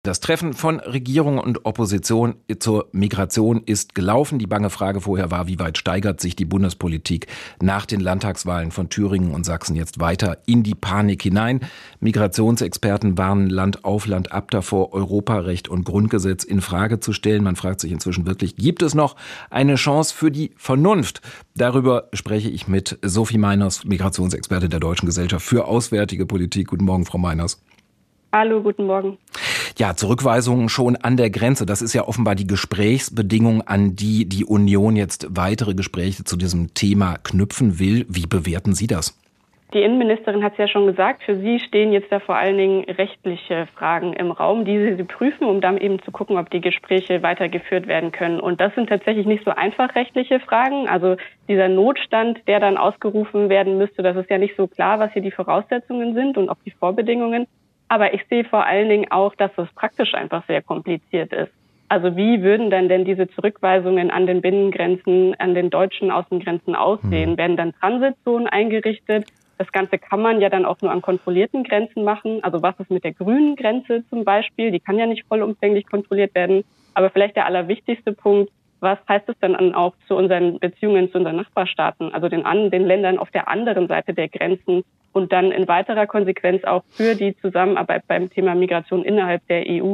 Das Treffen von Regierung und Opposition zur Migration ist gelaufen. Die bange Frage vorher war, wie weit steigert sich die Bundespolitik nach den Landtagswahlen von Thüringen und Sachsen jetzt weiter in die Panik hinein. Migrationsexperten warnen Land auf, Land ab davor, Europarecht und Grundgesetz in Frage zu stellen. Man fragt sich inzwischen wirklich, gibt es noch eine Chance für die Vernunft? Darüber spreche ich mit Sophie Meiners, Migrationsexpertin der Deutschen Gesellschaft für Auswärtige Politik. Guten Morgen, Frau Meiners. Hallo, guten Morgen. Ja, Zurückweisungen schon an der Grenze. Das ist ja offenbar die Gesprächsbedingung, an die die Union jetzt weitere Gespräche zu diesem Thema knüpfen will. Wie bewerten Sie das? Die Innenministerin hat es ja schon gesagt, für sie stehen jetzt da vor allen Dingen rechtliche Fragen im Raum, die sie prüfen, um dann eben zu gucken, ob die Gespräche weitergeführt werden können. Und das sind tatsächlich nicht so einfach rechtliche Fragen. Also dieser Notstand, der dann ausgerufen werden müsste, das ist ja nicht so klar, was hier die Voraussetzungen sind und auch die Vorbedingungen. Aber ich sehe vor allen Dingen auch, dass das praktisch einfach sehr kompliziert ist. Also wie würden dann denn diese Zurückweisungen an den Binnengrenzen, an den deutschen Außengrenzen aussehen? Werden dann Transitzonen eingerichtet? Das Ganze kann man ja dann auch nur an kontrollierten Grenzen machen. Also was ist mit der grünen Grenze zum Beispiel? Die kann ja nicht vollumfänglich kontrolliert werden. Aber vielleicht der allerwichtigste Punkt, was heißt es dann auch zu unseren Beziehungen zu unseren Nachbarstaaten, also den Ländern auf der anderen Seite der Grenzen und dann in weiterer Konsequenz auch für die Zusammenarbeit beim Thema Migration innerhalb der EU?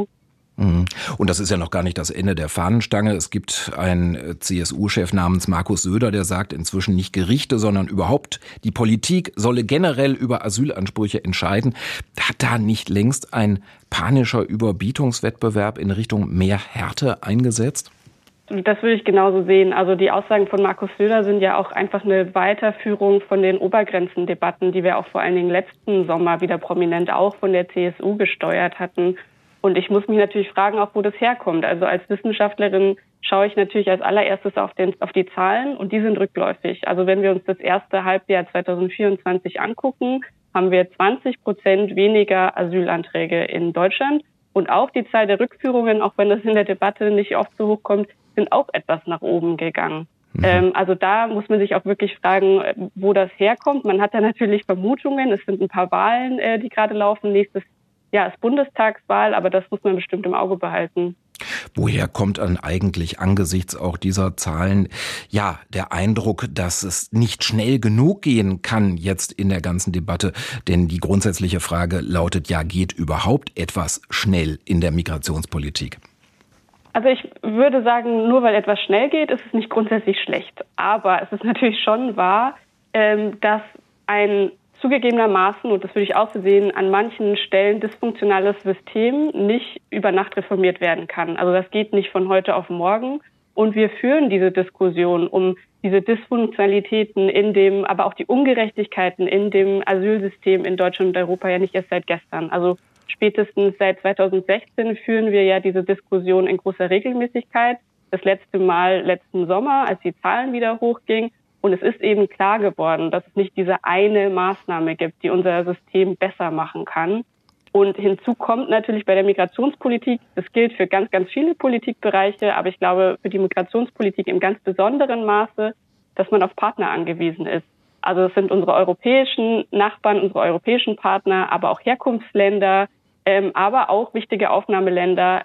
Und das ist ja noch gar nicht das Ende der Fahnenstange. Es gibt einen CSU-Chef namens Markus Söder, der sagt inzwischen nicht Gerichte, sondern überhaupt die Politik solle generell über Asylansprüche entscheiden. Hat da nicht längst ein panischer Überbietungswettbewerb in Richtung mehr Härte eingesetzt? Das würde ich genauso sehen. Also die Aussagen von Markus Söder sind ja auch einfach eine Weiterführung von den Obergrenzendebatten, die wir auch vor allen Dingen letzten Sommer wieder prominent auch von der CSU gesteuert hatten. Und ich muss mich natürlich fragen, auch wo das herkommt. Also als Wissenschaftlerin schaue ich natürlich als allererstes auf die Zahlen und die sind rückläufig. Also wenn wir uns das erste Halbjahr 2024 angucken, haben wir 20% weniger Asylanträge in Deutschland. Und auch die Zahl der Rückführungen, auch wenn das in der Debatte nicht oft so hoch kommt, sind auch etwas nach oben gegangen. Also da muss man sich auch wirklich fragen, wo das herkommt. Man hat da natürlich Vermutungen. Es sind ein paar Wahlen, die gerade laufen. Nächstes Jahr ist Bundestagswahl, aber das muss man bestimmt im Auge behalten. Woher kommt dann eigentlich angesichts auch dieser Zahlen ja der Eindruck, dass es nicht schnell genug gehen kann jetzt in der ganzen Debatte? Denn die grundsätzliche Frage lautet ja, geht überhaupt etwas schnell in der Migrationspolitik? Also ich würde sagen, nur weil etwas schnell geht, ist es nicht grundsätzlich schlecht. Aber es ist natürlich schon wahr, dass ein zugegebenermaßen, und das würde ich auch so sehen, an manchen Stellen dysfunktionales System nicht über Nacht reformiert werden kann. Also das geht nicht von heute auf morgen. Und wir führen diese Diskussion um diese Dysfunktionalitäten aber auch die Ungerechtigkeiten in dem Asylsystem in Deutschland und Europa ja nicht erst seit gestern. Also spätestens seit 2016 führen wir ja diese Diskussion in großer Regelmäßigkeit. Das letzte Mal letzten Sommer, als die Zahlen wieder hochgingen. Und es ist eben klar geworden, dass es nicht diese eine Maßnahme gibt, die unser System besser machen kann. Und hinzu kommt natürlich bei der Migrationspolitik, das gilt für ganz, ganz viele Politikbereiche, aber ich glaube für die Migrationspolitik im ganz besonderen Maße, dass man auf Partner angewiesen ist. Also es sind unsere europäischen Nachbarn, unsere europäischen Partner, aber auch Herkunftsländer, aber auch wichtige Aufnahmeländer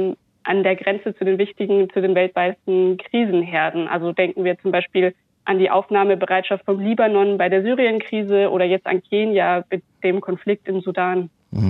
an der Grenze zu den weltweiten Krisenherden. Also denken wir zum Beispiel an die Aufnahmebereitschaft vom Libanon bei der Syrien-Krise oder jetzt an Kenia mit dem Konflikt im Sudan.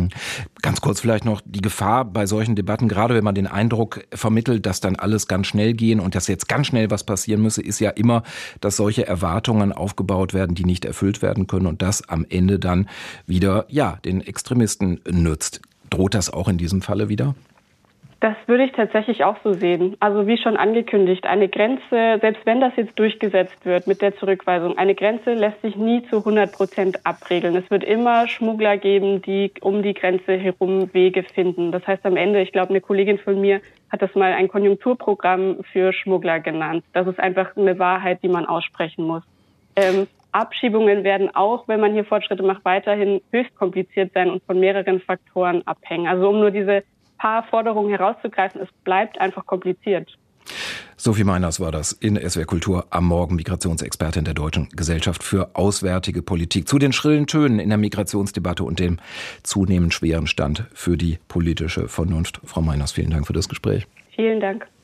Ganz kurz vielleicht noch die Gefahr bei solchen Debatten, gerade wenn man den Eindruck vermittelt, dass dann alles ganz schnell gehen und dass jetzt ganz schnell was passieren müsse, ist ja immer, dass solche Erwartungen aufgebaut werden, die nicht erfüllt werden können und das am Ende dann wieder, den Extremisten nützt. Droht das auch in diesem Falle wieder? Das würde ich tatsächlich auch so sehen. Also wie schon angekündigt, eine Grenze, selbst wenn das jetzt durchgesetzt wird mit der Zurückweisung, eine Grenze lässt sich nie zu 100% abregeln. Es wird immer Schmuggler geben, die um die Grenze herum Wege finden. Das heißt am Ende, ich glaube, eine Kollegin von mir hat das mal ein Konjunkturprogramm für Schmuggler genannt. Das ist einfach eine Wahrheit, die man aussprechen muss. Abschiebungen werden auch, wenn man hier Fortschritte macht, weiterhin höchst kompliziert sein und von mehreren Faktoren abhängen. Also um nur diese paar Forderungen herauszugreifen, es bleibt einfach kompliziert. Sophie Meiners war das in SWR Kultur am Morgen, Migrationsexpertin der Deutschen Gesellschaft für Auswärtige Politik. Zu den schrillen Tönen in der Migrationsdebatte und dem zunehmend schweren Stand für die politische Vernunft. Frau Meiners, vielen Dank für das Gespräch. Vielen Dank.